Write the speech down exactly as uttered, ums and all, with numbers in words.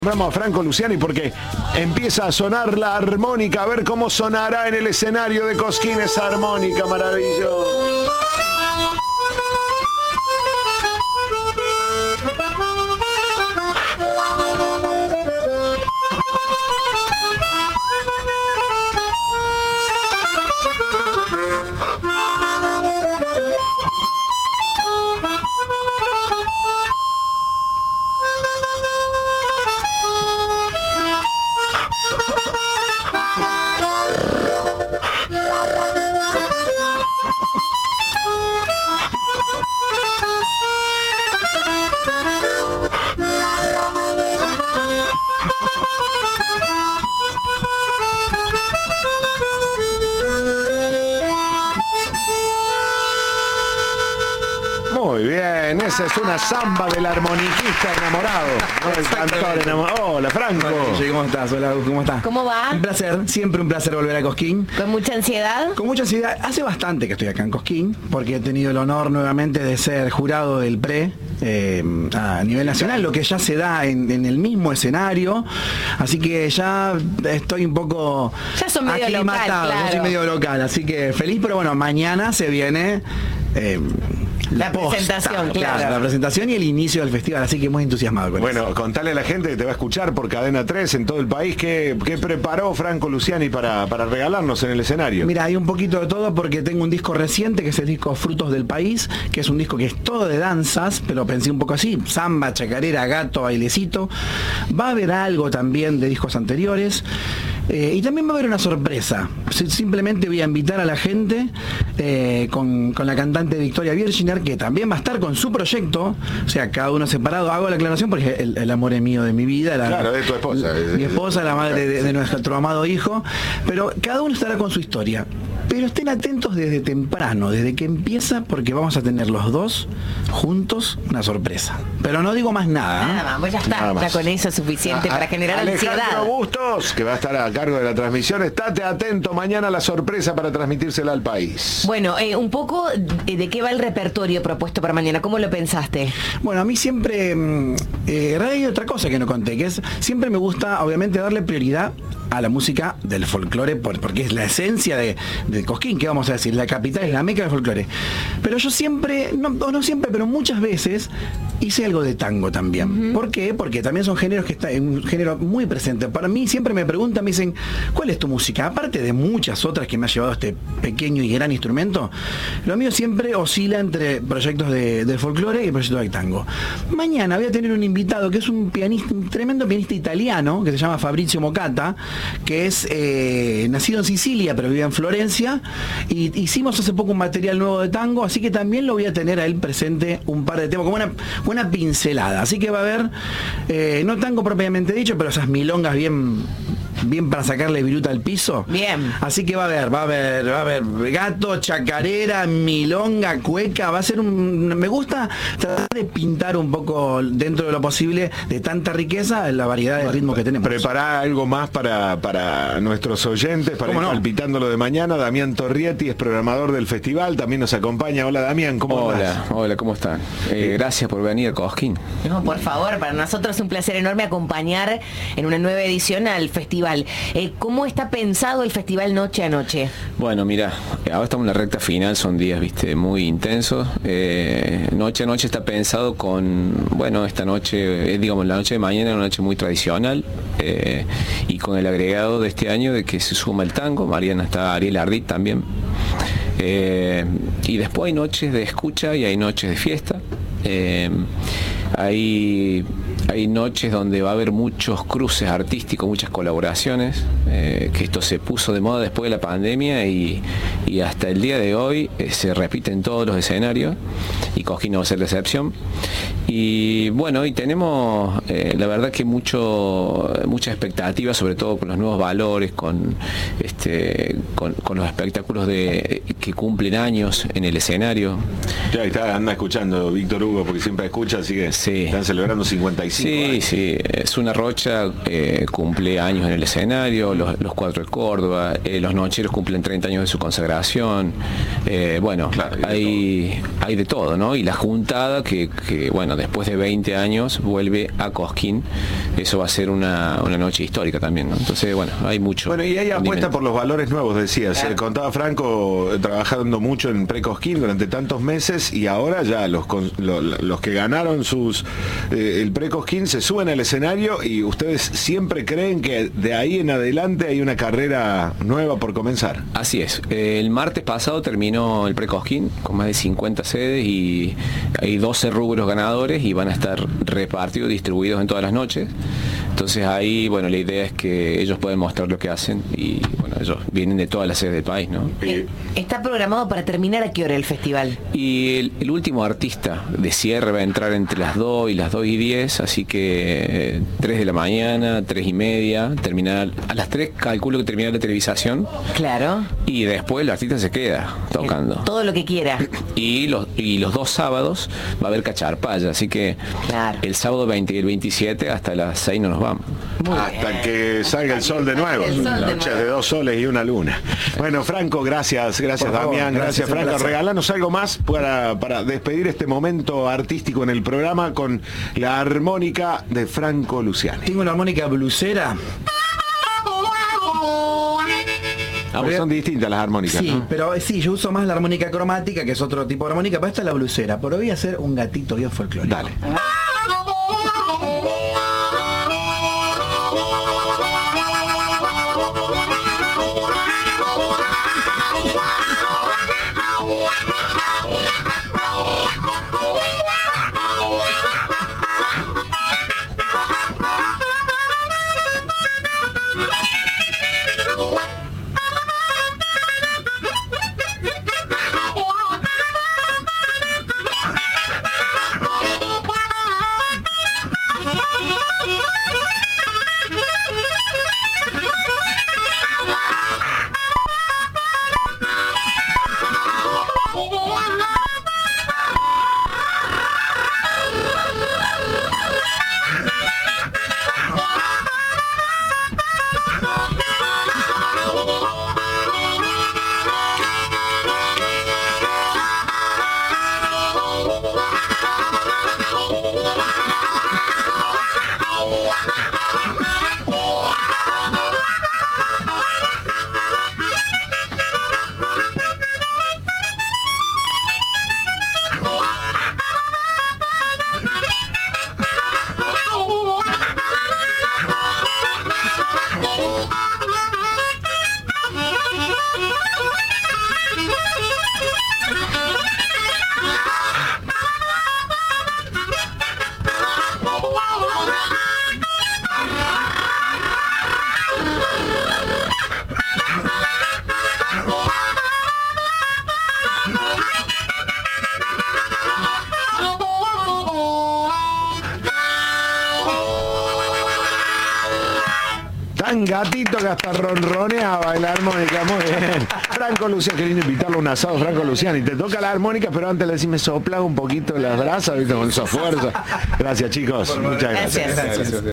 Vamos a Franco Luciani porque empieza a sonar la armónica, a ver cómo sonará en el escenario de Cosquín esa armónica maravillosa. Muy bien, esa es una samba del armoniquista enamorado, no del cantor enamorado. Hola, Franco. Hola, ¿cómo estás? Hola, ¿cómo estás? ¿Cómo va? Un placer, siempre un placer volver a Cosquín. ¿Con mucha ansiedad? Con mucha ansiedad. Hace bastante que estoy acá en Cosquín, porque he tenido el honor nuevamente de ser jurado del Pre eh, a nivel nacional, lo que ya se da en, en el mismo escenario. Así que ya estoy un poco ya son medio aclimatado, local, claro. Ya soy medio local, así que feliz, pero bueno, mañana se viene... Eh, La posta, presentación, claro. claro. La presentación y el inicio del festival, así que muy entusiasmado con Bueno, eso. contale a la gente que te va a escuchar por Cadena tres en todo el país qué, qué preparó Franco Luciani para, para regalarnos en el escenario. Mira, hay un poquito de todo porque tengo un disco reciente que es el disco Frutos del País, que es un disco que es todo de danzas, pero pensé un poco así, samba, chacarera, gato, bailecito. Va a haber algo también de discos anteriores. Eh, y también va a haber una sorpresa. Simplemente voy a invitar a la gente eh, con, con la cantante Victoria Virginer, que también va a estar con su proyecto, o sea, cada uno separado. Hago la aclaración porque el, el amor es mío de mi vida. La, claro, de tu esposa. La, mi esposa, la madre de, de nuestro amado hijo. Pero cada uno estará con su historia. Pero estén atentos desde temprano, desde que empieza, porque vamos a tener los dos juntos una sorpresa. Pero no digo más nada. Nada más, pues ya está, ya con eso es suficiente a, para generar Alejandro ansiedad. Bustos, que va a estar a cargo de la transmisión. Estate atento mañana a la sorpresa para transmitírsela al país. Bueno, eh, un poco de, de qué va el repertorio propuesto para mañana. ¿Cómo lo pensaste? Bueno, a mí siempre, eh, hay otra cosa que no conté, que es, siempre me gusta, obviamente, darle prioridad a la música del folclore, porque es la esencia de, de Cosquín, que vamos a decir, la capital es la meca del folclore. Pero yo siempre, no, no siempre, pero muchas veces hice algo de tango también. Uh-huh. ¿Por qué? Porque también son géneros que están en un género muy presente. Para mí siempre me preguntan, me dicen, ¿cuál es tu música? Aparte de muchas otras que me ha llevado este pequeño y gran instrumento, lo mío siempre oscila entre proyectos de, de folclore y proyectos de tango. Mañana voy a tener un invitado que es un pianista, un tremendo pianista italiano, que se llama Fabrizio Mocata, que es eh, nacido en Sicilia pero vive en Florencia, y hicimos hace poco un material nuevo de tango, así que también lo voy a tener a él presente un par de temas, como una, una pincelada, así que va a haber eh, no tango propiamente dicho, pero esas milongas bien bien para sacarle viruta al piso. Bien. Así que va a haber, va a haber, va a haber gato, chacarera, milonga, cueca, va a ser un... Me gusta tratar de pintar un poco dentro de lo posible de tanta riqueza la variedad de ritmos que tenemos. Prepará algo más para, para nuestros oyentes, para ir no? palpitándolo de mañana. Damián Torrietti es programador del festival, también nos acompaña. Hola, Damián, ¿cómo Hola, estás? hola, ¿cómo están? Eh, gracias por venir a Cosquín. No, por favor, para nosotros es un placer enorme acompañar en una nueva edición al festival. Eh, ¿Cómo está pensado el festival Noche a Noche? Bueno, mira, ahora estamos en la recta final, son días, viste, muy intensos. Eh, noche a Noche está pensado con, bueno, esta noche, eh, digamos, la noche de mañana es una noche muy tradicional, eh, y con el agregado de este año de que se suma el tango. Mariana está, Ariel Ardit también. Eh, y después hay noches de escucha y hay noches de fiesta. Eh, hay, hay noches donde va a haber muchos cruces artísticos, muchas colaboraciones, eh, que esto se puso de moda después de la pandemia y, y hasta el día de hoy eh, se repite en todos los escenarios, y Cosquín no va a ser la excepción. Y bueno, y tenemos eh, la verdad que mucho mucha expectativa, sobre todo con los nuevos valores, con este con, con los espectáculos de que cumplen años en el escenario. Ya está, anda escuchando Víctor Hugo porque siempre escucha, así que sí. Están celebrando cincuenta y cinco cinco años. Sí, es una Rocha, eh, cumple años en el escenario, los, los Cuatro de Córdoba, eh, los Nocheros cumplen treinta años de su consagración, eh, bueno, claro, hay, hay, de hay de todo, ¿no? Y la juntada que, que, bueno, después de veinte años vuelve a Cosquín, eso va a ser una, una noche histórica también, ¿no? Entonces, bueno, hay mucho. Bueno, y hay apuesta por los valores nuevos, decías, claro. eh, contaba Franco, trabajando mucho en Pre-Cosquín durante tantos meses, y ahora ya los, los, los que ganaron sus eh, el Pre-Cosquín se suben al escenario, y ustedes siempre creen que de ahí en adelante hay una carrera nueva por comenzar. Así es. El martes pasado terminó el Pre-Cosquín con más de cincuenta sedes y hay doce rubros ganadores y van a estar repartidos, distribuidos en todas las noches. Entonces ahí, bueno, la idea es que ellos pueden mostrar lo que hacen y, bueno, ellos vienen de todas las sedes del país, ¿no? ¿Está programado para terminar a qué hora el festival? Y el, el último artista de cierre va a entrar entre las dos y las dos y diez, así que eh, tres de la mañana, tres y media, terminar a las tres, calculo que termina la televisación. Claro. Y después el artista se queda tocando. Todo lo que quiera. Y los, y los dos sábados va a haber cacharpaya, así que claro. El sábado veinte y el veintisiete hasta las seis no nos vamos. Muy hasta bien. Que salga el sol de nuevo. Noches de dos soles y una luna. Bueno, Franco, gracias, gracias favor, Damián, gracias, gracias Franco. Regalanos algo más para, para despedir este momento artístico en el programa con la armónica de Franco Luciani. Tengo una armónica blusera. Ah, pues son distintas las armónicas. Sí, ¿no? pero sí, yo uso más la armónica cromática, que es otro tipo de armónica, pero esta es la blusera. Pero voy a hacer un gatito bien folclórico. Dale. Tan gatito que hasta ronroneaba la armónica, muy bien. Franco Luciani, qué lindo invitarlo a un asado, Franco Luciani. Te toca la armónica, pero antes le decís, me sopla un poquito las brasas, ¿viste? Con esa fuerza. Gracias, chicos. Muchas gracias. Gracias. Gracias.